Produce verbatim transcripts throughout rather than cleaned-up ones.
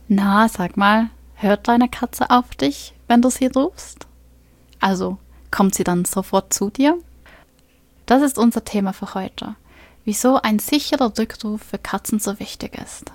Na, sag mal, hört deine Katze auf dich, wenn du sie rufst? Also, kommt sie dann sofort zu dir? Das ist unser Thema für heute. Wieso ein sicherer Rückruf für Katzen so wichtig ist.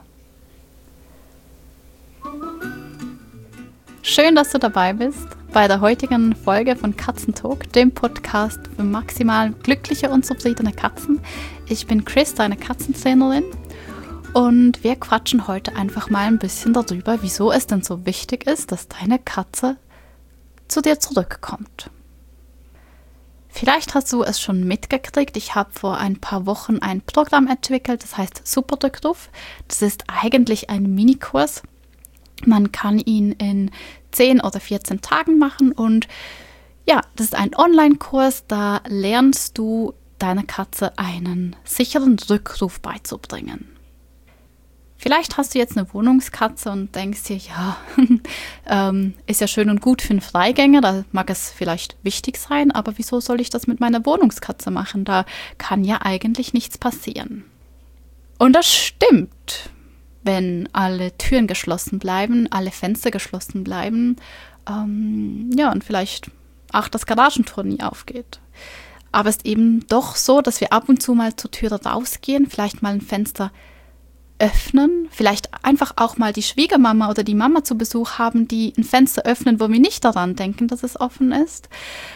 Schön, dass du dabei bist bei der heutigen Folge von Katzentalk, dem Podcast für maximal glückliche und zufriedene Katzen. Ich bin Chris, deine Katzentrainerin. Und wir quatschen heute einfach mal ein bisschen darüber, wieso es denn so wichtig ist, dass deine Katze zu dir zurückkommt. Vielleicht hast du es schon mitgekriegt, ich habe vor ein paar Wochen ein Programm entwickelt, das heißt Super Rückruf. Das ist eigentlich ein Minikurs. Man kann ihn in zehn oder vierzehn Tagen machen und ja, das ist ein Online-Kurs, da lernst du deiner Katze einen sicheren Rückruf beizubringen. Vielleicht hast du jetzt eine Wohnungskatze und denkst dir, ja, ähm, ist ja schön und gut für einen Freigänger, da mag es vielleicht wichtig sein, aber wieso soll ich das mit meiner Wohnungskatze machen? Da kann ja eigentlich nichts passieren. Und das stimmt, wenn alle Türen geschlossen bleiben, alle Fenster geschlossen bleiben, ähm, ja, und vielleicht auch das Garagentor nie aufgeht. Aber es ist eben doch so, dass wir ab und zu mal zur Tür rausgehen, vielleicht mal ein Fenster öffnen, vielleicht einfach auch mal die Schwiegermama oder die Mama zu Besuch haben, die ein Fenster öffnen, wo wir nicht daran denken, dass es offen ist.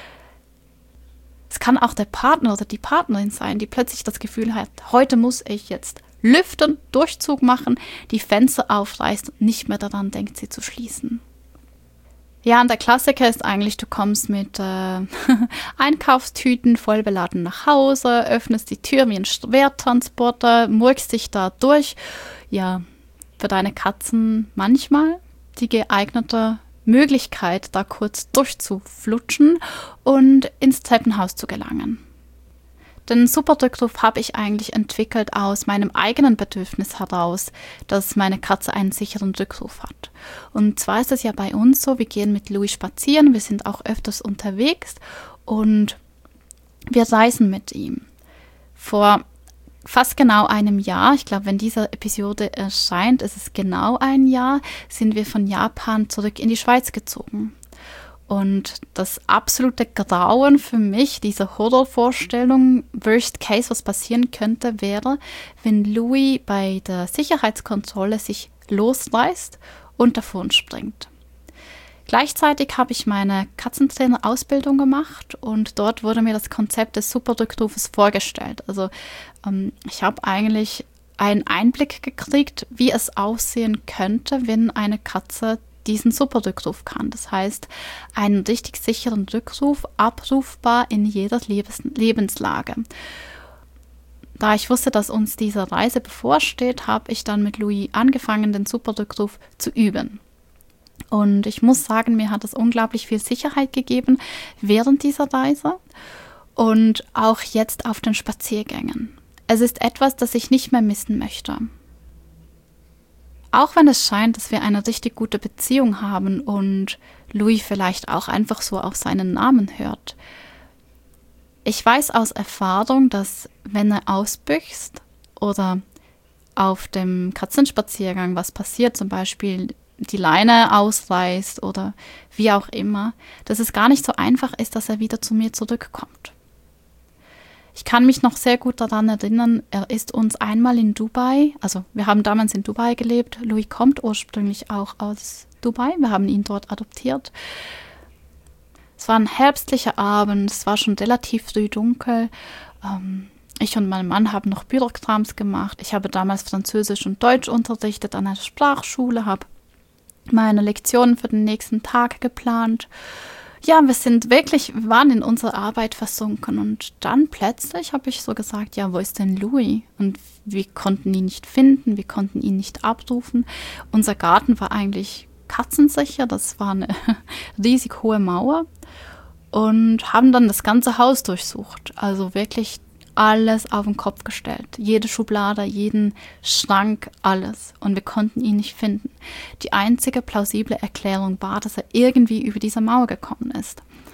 Es kann auch der Partner oder die Partnerin sein, die plötzlich das Gefühl hat, heute muss ich jetzt lüften, Durchzug machen, die Fenster aufreißt und nicht mehr daran denkt, sie zu schließen. Ja, und der Klassiker ist eigentlich, du kommst mit äh, Einkaufstüten voll beladen nach Hause, öffnest die Tür wie ein Schwertransporter, murkst dich da durch. Ja, für deine Katzen manchmal die geeignete Möglichkeit, da kurz durchzuflutschen und ins Treppenhaus zu gelangen. Den Super Rückruf habe ich eigentlich entwickelt aus meinem eigenen Bedürfnis heraus, dass meine Katze einen sicheren Rückruf hat. Und zwar ist es ja bei uns so, wir gehen mit Louis spazieren, wir sind auch öfters unterwegs und wir reisen mit ihm. Vor fast genau einem Jahr, ich glaube, wenn diese Episode erscheint, ist es genau ein Jahr, sind wir von Japan zurück in die Schweiz gezogen. Und das absolute Grauen für mich, diese Horrorvorstellung, Worst Case, was passieren könnte, wäre, wenn Louis bei der Sicherheitskontrolle sich losreißt und davon springt. Gleichzeitig habe ich meine Katzentrainer-Ausbildung gemacht und dort wurde mir das Konzept des Super-Rückrufes vorgestellt. Also ähm, ich habe eigentlich einen Einblick gekriegt, wie es aussehen könnte, wenn eine Katze diesen Super-Rückruf kann. Das heißt, einen richtig sicheren Rückruf, abrufbar in jeder Lebens- Lebenslage. Da ich wusste, dass uns diese Reise bevorsteht, habe ich dann mit Louis angefangen, den Super-Rückruf zu üben. Und ich muss sagen, mir hat es unglaublich viel Sicherheit gegeben während dieser Reise und auch jetzt auf den Spaziergängen. Es ist etwas, das ich nicht mehr missen möchte. Auch wenn es scheint, dass wir eine richtig gute Beziehung haben und Louis vielleicht auch einfach so auf seinen Namen hört. Ich weiß aus Erfahrung, dass wenn er ausbüchst oder auf dem Katzenspaziergang was passiert, zum Beispiel die Leine ausreißt oder wie auch immer, dass es gar nicht so einfach ist, dass er wieder zu mir zurückkommt. Ich kann mich noch sehr gut daran erinnern, er ist uns einmal in Dubai, also wir haben damals in Dubai gelebt, Louis kommt ursprünglich auch aus Dubai, wir haben ihn dort adoptiert. Es war ein herbstlicher Abend, es war schon relativ früh dunkel. Ähm, ich und mein Mann haben noch Bürokrams gemacht. Ich habe damals Französisch und Deutsch unterrichtet an einer Sprachschule, habe meine Lektionen für den nächsten Tag geplant. Ja, wir sind wirklich, wir waren in unserer Arbeit versunken und dann plötzlich habe ich so gesagt, ja, wo ist denn Louis? Und wir konnten ihn nicht finden, wir konnten ihn nicht abrufen. Unser Garten war eigentlich katzensicher, das war eine riesig hohe Mauer und haben dann das ganze Haus durchsucht. Also wirklich alles auf den Kopf gestellt. Jede Schublade, jeden Schrank, alles. Und wir konnten ihn nicht finden. Die einzige plausible Erklärung war, dass er irgendwie über diese Mauer gekommen ist.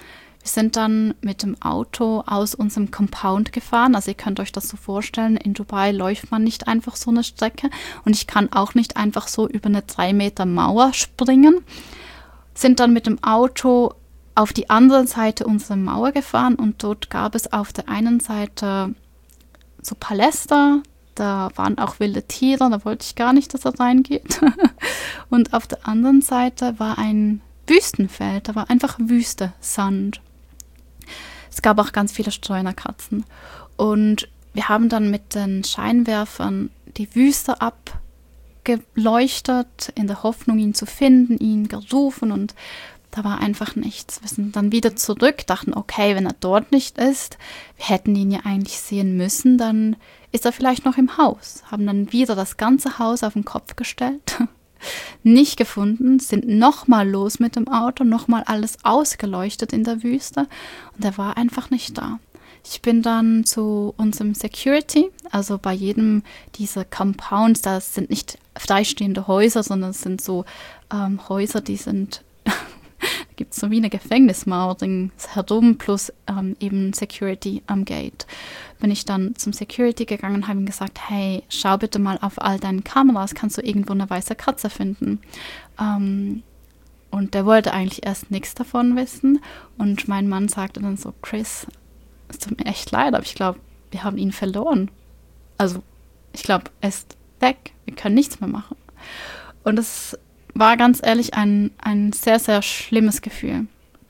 Wir sind dann mit dem Auto aus unserem Compound gefahren. Also ihr könnt euch das so vorstellen, in Dubai läuft man nicht einfach so eine Strecke und ich kann auch nicht einfach so über eine drei Meter Mauer springen. Sind dann mit dem Auto auf die andere Seite unserer Mauer gefahren und dort gab es auf der einen Seite so Paläste, da waren auch wilde Tiere, da wollte ich gar nicht, dass er reingeht. Und auf der anderen Seite war ein Wüstenfeld, da war einfach Wüste, Sand. Es gab auch ganz viele Streunerkatzen. Und wir haben dann mit den Scheinwerfern die Wüste abgeleuchtet, in der Hoffnung, ihn zu finden, ihn gerufen und da war einfach nichts. Wir sind dann wieder zurück, dachten, okay, wenn er dort nicht ist, wir hätten ihn ja eigentlich sehen müssen, dann ist er vielleicht noch im Haus. Haben dann wieder das ganze Haus auf den Kopf gestellt, nicht gefunden, sind nochmal los mit dem Auto, nochmal alles ausgeleuchtet in der Wüste und er war einfach nicht da. Ich bin dann zu unserem Security, also bei jedem dieser Compounds, das sind nicht freistehende Häuser, sondern es sind so ähm, Häuser, die sind da gibt es so wie eine Gefängnismauer herum plus ähm, eben Security am Gate. Bin ich dann zum Security gegangen und habe ihm gesagt, hey, schau bitte mal auf all deinen Kameras, kannst du irgendwo eine weiße Katze finden? Ähm, und der wollte eigentlich erst nichts davon wissen. Und mein Mann sagte dann so, Chris, es tut mir echt leid, aber ich glaube, wir haben ihn verloren. Also ich glaube, er ist weg, wir können nichts mehr machen. Und das war ganz ehrlich ein, ein sehr, sehr schlimmes Gefühl.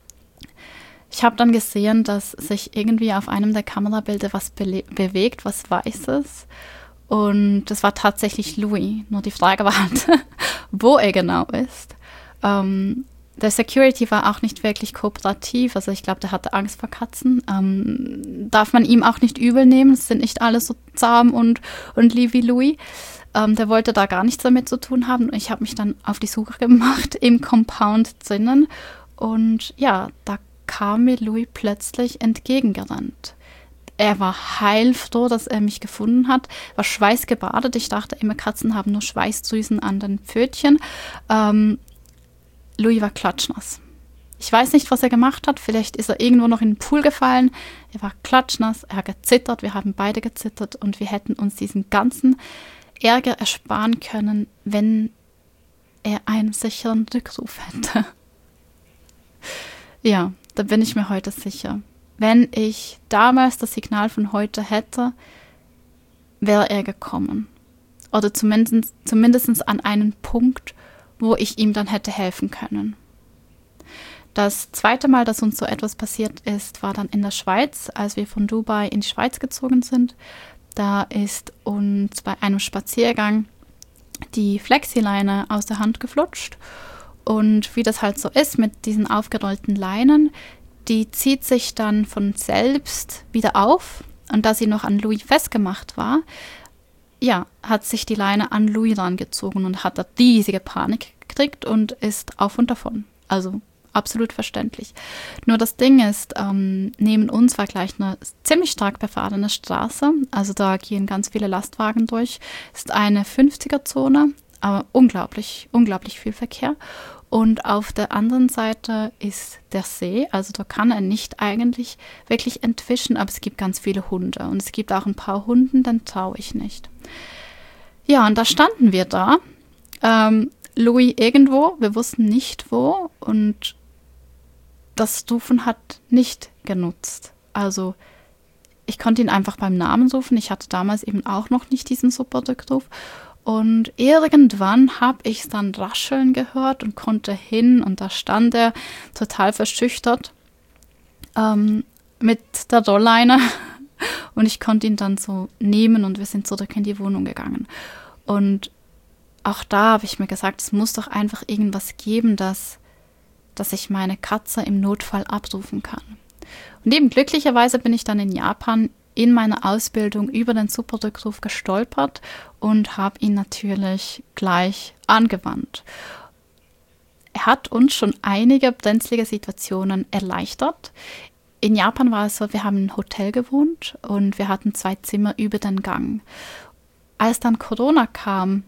Ich habe dann gesehen, dass sich irgendwie auf einem der Kamerabilder was be- bewegt, was Weißes. Und das war tatsächlich Louis. Nur die Frage war halt, wo er genau ist. Ähm, der Security war auch nicht wirklich kooperativ. Also ich glaube, der hatte Angst vor Katzen. Ähm, darf man ihm auch nicht übel nehmen. Es sind nicht alle so zahm und, und lieb wie Louis. Ähm, der wollte da gar nichts damit zu tun haben. Ich habe mich dann auf die Suche gemacht im Compound drinnen. Und ja, da kam mir Louis plötzlich entgegengerannt. Er war heilfroh, dass er mich gefunden hat, war schweißgebadet. Ich dachte immer, Katzen haben nur Schweißdrüsen an den Pfötchen. Ähm, Louis war klatschnass. Ich weiß nicht, was er gemacht hat. Vielleicht ist er irgendwo noch in den Pool gefallen. Er war klatschnass, er hat gezittert. Wir haben beide gezittert und wir hätten uns diesen ganzen Ärger ersparen können, wenn er einen sicheren Rückruf hätte. Ja, da bin ich mir heute sicher. Wenn ich damals das Signal von heute hätte, wäre er gekommen. Oder zumindest, zumindest an einen Punkt, wo ich ihm dann hätte helfen können. Das zweite Mal, dass uns so etwas passiert ist, war dann in der Schweiz, als wir von Dubai in die Schweiz gezogen sind. Da ist uns bei einem Spaziergang die Flexileine aus der Hand geflutscht. Und wie das halt so ist mit diesen aufgerollten Leinen, die zieht sich dann von selbst wieder auf. Und da sie noch an Louis festgemacht war, ja, hat sich die Leine an Louis rangezogen und hat da riesige Panik gekriegt und ist auf und davon. Also absolut verständlich. Nur das Ding ist, ähm, neben uns war gleich eine ziemlich stark befahrene Straße. Also da gehen ganz viele Lastwagen durch. Ist eine fünfziger-Zone, aber unglaublich, unglaublich viel Verkehr. Und auf der anderen Seite ist der See. Also da kann er nicht eigentlich wirklich entwischen, aber es gibt ganz viele Hunde. Und es gibt auch ein paar Hunden, dann traue ich nicht. Ja, und da standen wir da. Ähm, Louis irgendwo, wir wussten nicht wo. Und das Rufen hat nicht genutzt. Also ich konnte ihn einfach beim Namen rufen. Ich hatte damals eben auch noch nicht diesen super Rückruf. Und irgendwann habe ich es dann rascheln gehört und konnte hin. Und da stand er total verschüchtert ähm, mit der Rollleine. Und ich konnte ihn dann so nehmen und wir sind zurück in die Wohnung gegangen. Und auch da habe ich mir gesagt, es muss doch einfach irgendwas geben, dass dass ich meine Katze im Notfall abrufen kann. Und eben glücklicherweise bin ich dann in Japan in meiner Ausbildung über den Super-Rückruf gestolpert und habe ihn natürlich gleich angewandt. Er hat uns schon einige brenzlige Situationen erleichtert. In Japan war es so, wir haben im Hotel gewohnt und wir hatten zwei Zimmer über den Gang. Als dann Corona kam,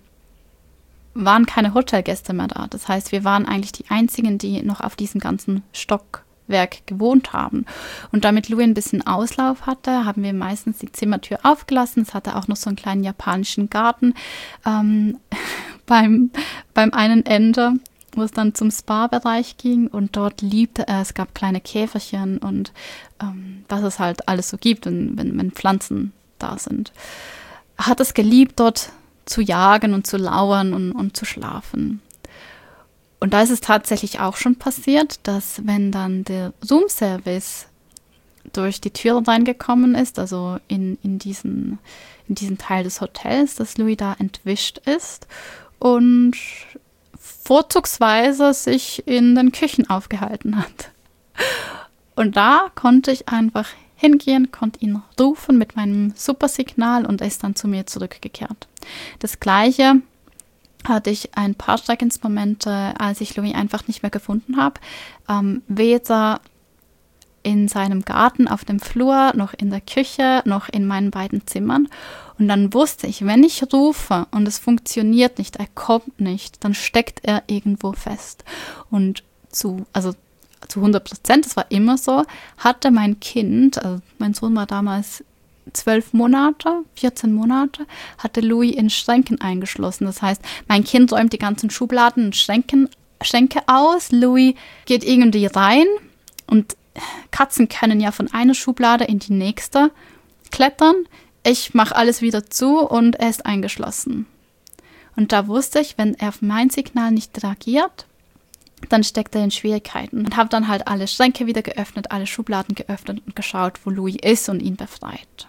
waren keine Hotelgäste mehr da. Das heißt, wir waren eigentlich die Einzigen, die noch auf diesem ganzen Stock Stockwerk gewohnt haben. Und damit Louis ein bisschen Auslauf hatte, haben wir meistens die Zimmertür aufgelassen. Es hatte auch noch so einen kleinen japanischen Garten ähm, beim, beim einen Ende, wo es dann zum Spa-Bereich ging, und dort liebte er, es gab kleine Käferchen und ähm, was es halt alles so gibt, wenn, wenn, wenn Pflanzen da sind. Er hat es geliebt, dort zu jagen und zu lauern und, und zu schlafen. Und da ist es tatsächlich auch schon passiert, dass wenn dann der Roomservice durch die Tür reingekommen ist, also in, in, diesen, in diesen Teil des Hotels, dass Louis da entwischt ist und vorzugsweise sich in den Küchen aufgehalten hat. Und da konnte ich einfach hingehen, konnte ihn rufen mit meinem Supersignal und er ist dann zu mir zurückgekehrt. Das Gleiche hatte ich ein paar Schreckensmomente, als ich Louis einfach nicht mehr gefunden habe. Ähm, weder in seinem Garten auf dem Flur, noch in der Küche, noch in meinen beiden Zimmern. Und dann wusste ich, wenn ich rufe und es funktioniert nicht, er kommt nicht, dann steckt er irgendwo fest. Und zu, also zu hundert Prozent, das war immer so, hatte mein Kind, also mein Sohn war damals zwölf Monate, vierzehn Monate, hatte Louis in Schränken eingeschlossen. Das heißt, mein Kind räumt die ganzen Schubladen und Schränken, Schränke aus, Louis geht irgendwie rein und Katzen können ja von einer Schublade in die nächste klettern. Ich mache alles wieder zu und er ist eingeschlossen. Und da wusste ich, wenn er auf mein Signal nicht reagiert, dann steckt er in Schwierigkeiten. Und habe dann halt alle Schränke wieder geöffnet, alle Schubladen geöffnet und geschaut, wo Louis ist und ihn befreit.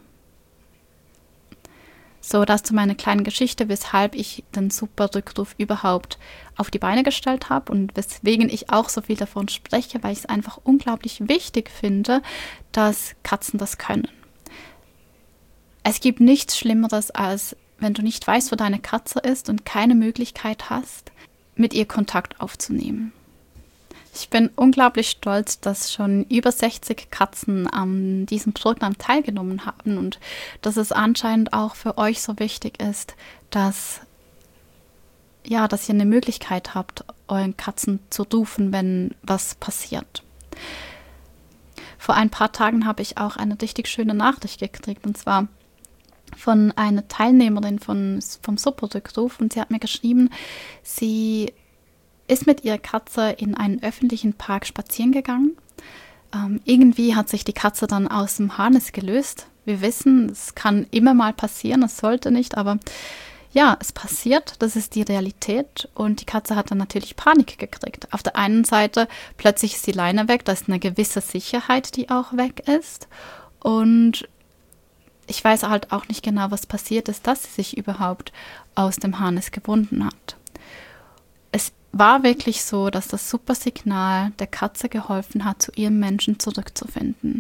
So, das zu meiner kleinen Geschichte, weshalb ich den Super-Rückruf überhaupt auf die Beine gestellt habe und weswegen ich auch so viel davon spreche, weil ich es einfach unglaublich wichtig finde, dass Katzen das können. Es gibt nichts Schlimmeres, als wenn du nicht weißt, wo deine Katze ist und keine Möglichkeit hast, mit ihr Kontakt aufzunehmen. Ich bin unglaublich stolz, dass schon über sechzig Katzen an diesem Programm teilgenommen haben und dass es anscheinend auch für euch so wichtig ist, dass, ja, dass ihr eine Möglichkeit habt, euren Katzen zu rufen, wenn was passiert. Vor ein paar Tagen habe ich auch eine richtig schöne Nachricht gekriegt, und zwar von einer Teilnehmerin von, vom Super-Rückruf, und sie hat mir geschrieben, sie ist mit ihrer Katze in einen öffentlichen Park spazieren gegangen. Ähm, irgendwie hat sich die Katze dann aus dem Harness gelöst. Wir wissen, es kann immer mal passieren, es sollte nicht, aber ja, es passiert, das ist die Realität, und die Katze hat dann natürlich Panik gekriegt. Auf der einen Seite, plötzlich ist die Leine weg, da ist eine gewisse Sicherheit, die auch weg ist, und ich weiß halt auch nicht genau, was passiert ist, dass sie sich überhaupt aus dem Harness gewunden hat. Es war wirklich so, dass das Supersignal der Katze geholfen hat, zu ihrem Menschen zurückzufinden.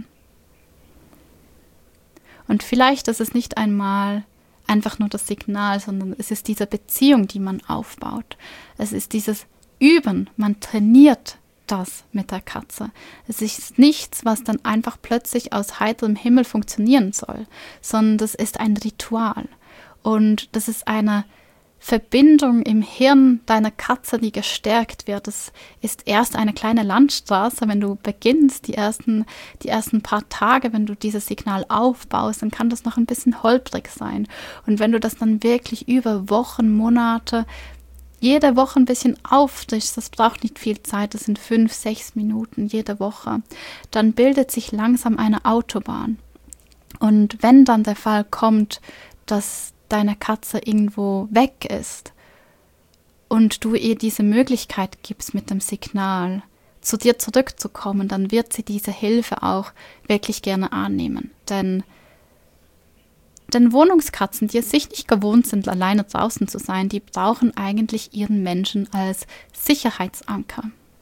Und vielleicht ist es nicht einmal einfach nur das Signal, sondern es ist diese Beziehung, die man aufbaut. Es ist dieses Üben, man trainiert das mit der Katze. Es ist nichts, was dann einfach plötzlich aus heiterem Himmel funktionieren soll, sondern das ist ein Ritual. Und das ist eine Verbindung im Hirn deiner Katze, die gestärkt wird. Das ist erst eine kleine Landstraße, wenn du beginnst, die ersten, die ersten paar Tage, wenn du dieses Signal aufbaust, dann kann das noch ein bisschen holprig sein. Und wenn du das dann wirklich über Wochen, Monate, jede Woche ein bisschen auffrischst, das braucht nicht viel Zeit, das sind fünf, sechs Minuten jede Woche, dann bildet sich langsam eine Autobahn. Und wenn dann der Fall kommt, dass deine Katze irgendwo weg ist und du ihr diese Möglichkeit gibst, mit dem Signal zu dir zurückzukommen, dann wird sie diese Hilfe auch wirklich gerne annehmen. Denn, denn Wohnungskatzen, die es sich nicht gewohnt sind, alleine draußen zu sein, die brauchen eigentlich ihren Menschen als Sicherheitsanker.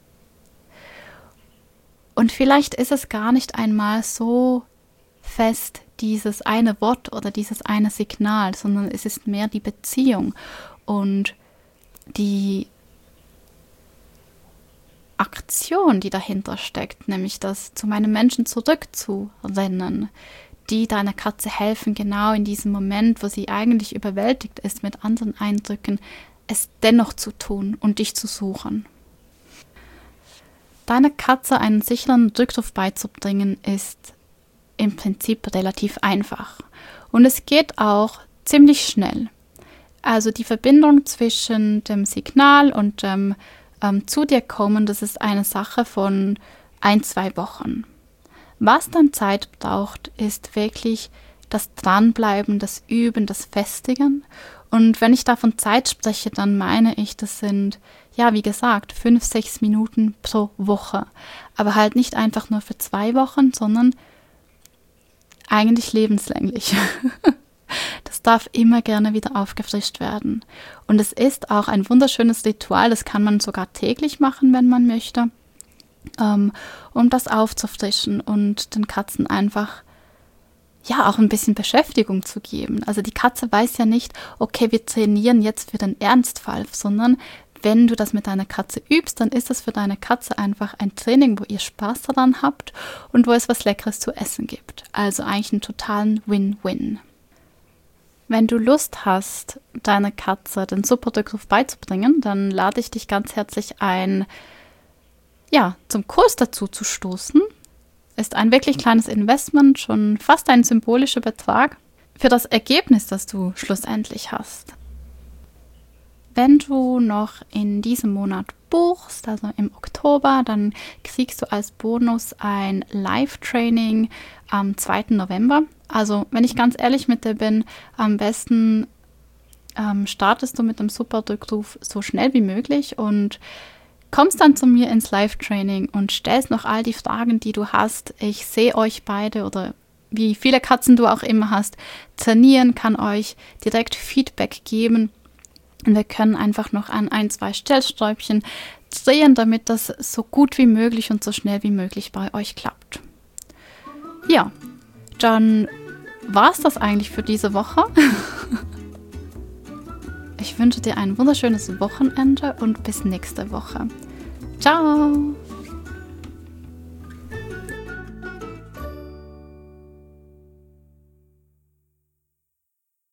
Und vielleicht ist es gar nicht einmal so fest, dieses eine Wort oder dieses eine Signal, sondern es ist mehr die Beziehung und die Aktion, die dahinter steckt, nämlich das zu meinem Menschen zurückzurennen, die deiner Katze helfen, genau in diesem Moment, wo sie eigentlich überwältigt ist mit anderen Eindrücken, es dennoch zu tun und dich zu suchen. Deiner Katze einen sicheren Rückruf beizubringen, ist im Prinzip relativ einfach. Und es geht auch ziemlich schnell. Also die Verbindung zwischen dem Signal und dem ähm, zu dir kommen, das ist eine Sache von ein, zwei Wochen. Was dann Zeit braucht, ist wirklich das Dranbleiben, das Üben, das Festigen. Und wenn ich da von Zeit spreche, dann meine ich, das sind, ja, wie gesagt, fünf, sechs Minuten pro Woche. Aber halt nicht einfach nur für zwei Wochen, sondern eigentlich lebenslänglich. Das darf immer gerne wieder aufgefrischt werden. Und es ist auch ein wunderschönes Ritual, das kann man sogar täglich machen, wenn man möchte, ähm, um das aufzufrischen und den Katzen einfach ja auch ein bisschen Beschäftigung zu geben. Also die Katze weiß ja nicht, okay, wir trainieren jetzt für den Ernstfall, sondern wenn du das mit deiner Katze übst, dann ist das für deine Katze einfach ein Training, wo ihr Spaß daran habt und wo es was Leckeres zu essen gibt. Also eigentlich einen totalen Win-Win. Wenn du Lust hast, deiner Katze den Superdrückruf beizubringen, dann lade ich dich ganz herzlich ein, ja, zum Kurs dazu zu stoßen. Ist ein wirklich kleines Investment, schon fast ein symbolischer Betrag für das Ergebnis, das du schlussendlich hast. Wenn du noch in diesem Monat buchst, also im Oktober, dann kriegst du als Bonus ein Live-Training am zweiten November. Also, wenn ich ganz ehrlich mit dir bin, am besten ähm, startest du mit dem Superdrückruf so schnell wie möglich und kommst dann zu mir ins Live-Training und stellst noch all die Fragen, die du hast. Ich sehe euch beide oder wie viele Katzen du auch immer hast, trainieren, kann euch direkt Feedback geben. Und wir können einfach noch an ein, zwei Stellschräubchen drehen, damit das so gut wie möglich und so schnell wie möglich bei euch klappt. Ja, dann war es das eigentlich für diese Woche. Ich wünsche dir ein wunderschönes Wochenende und bis nächste Woche. Ciao!